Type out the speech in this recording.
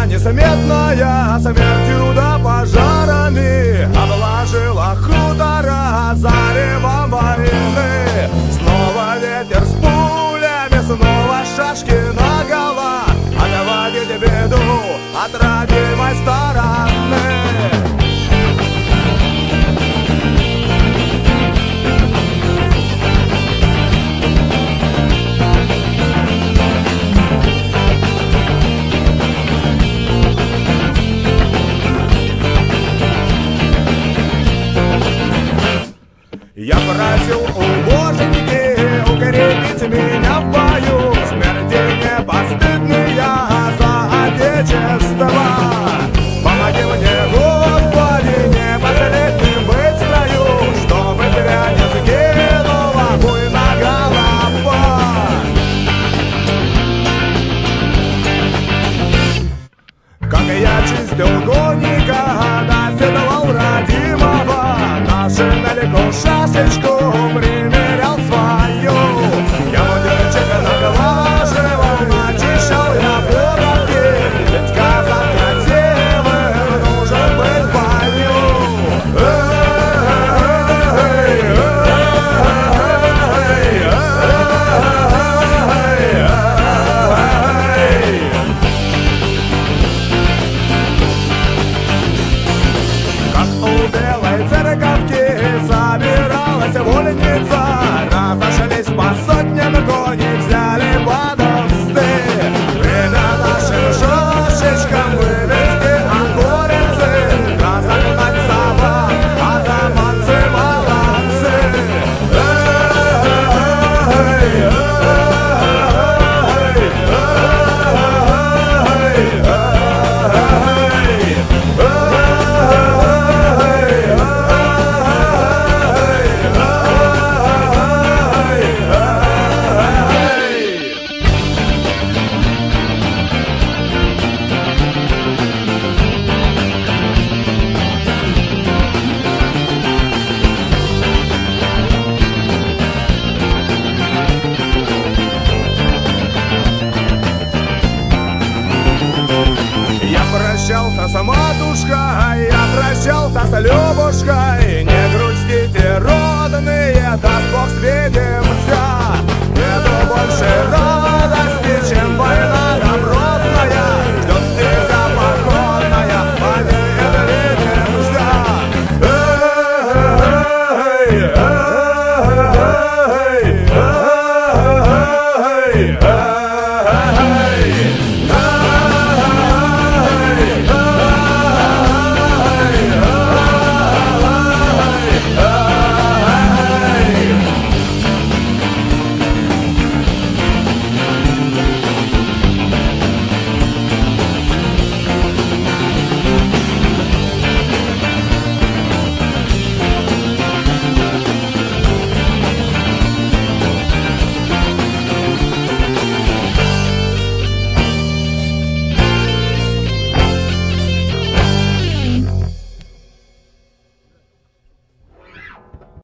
Она несметная смертью да пожарами обложила хутора заревом войны. Снова ветер с пулями, снова шашки наголо отводить беду от родимой стороны. Я просил у боженьки укрепить меня в бою, смерти не постыдные за отечество. Помоги мне, Господи, не последним быть в строю, чтобы зря не сгинула буйна голова. Как я чистил конника, доседовал родимого, нашинелику шашечку примерял свою. Я мундирчик наглаживал, начищал я буровки, ведь казак красивым нужен быть в бою. Как у белой церковки собиралась вольница, разошлись по сотням кони, взяли под узцы. Время нашим шашечкам вывести околицы, разогнать собак, атаманцы молодцы. Я прощался с матушкой, я прощался с Любушкой,